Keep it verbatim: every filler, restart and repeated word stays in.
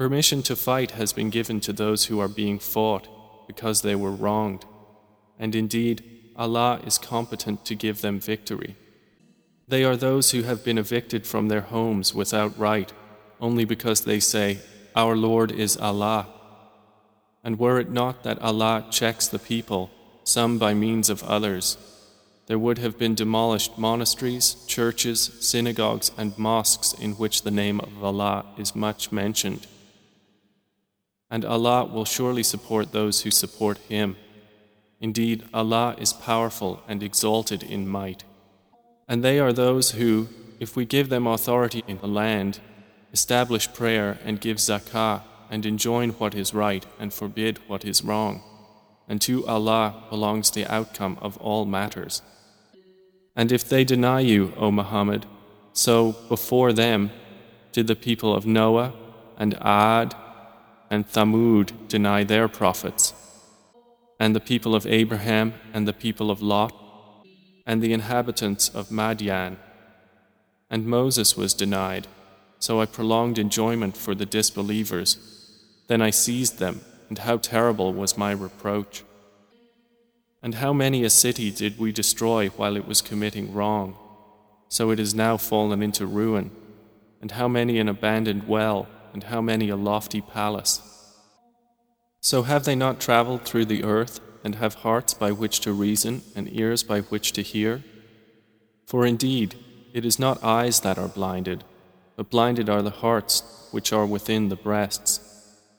Permission to fight has been given to those who are being fought because they were wronged, and indeed Allah is competent to give them victory. They are those who have been evicted from their homes without right, only because they say, "Our Lord is Allah." And were it not that Allah checks the people, some by means of others, there would have been demolished monasteries, churches, synagogues, and mosques in which the name of Allah is much mentioned. And Allah will surely support those who support Him. Indeed, Allah is powerful and exalted in might. And they are those who, if we give them authority in the land, establish prayer and give zakah and enjoin what is right and forbid what is wrong. And to Allah belongs the outcome of all matters. And if they deny you, O Muhammad, so before them did the people of Noah and Ad and Thamud deny their prophets, and the people of Abraham and the people of Lot, and the inhabitants of Madian. And Moses was denied, so I prolonged enjoyment for the disbelievers. Then I seized them, and how terrible was my reproach. And how many a city did we destroy while it was committing wrong, so it is now fallen into ruin, and how many an abandoned well, and how many a lofty palace. So have they not traveled through the earth, and have hearts by which to reason, and ears by which to hear? For indeed, it is not eyes that are blinded, but blinded are the hearts which are within the breasts.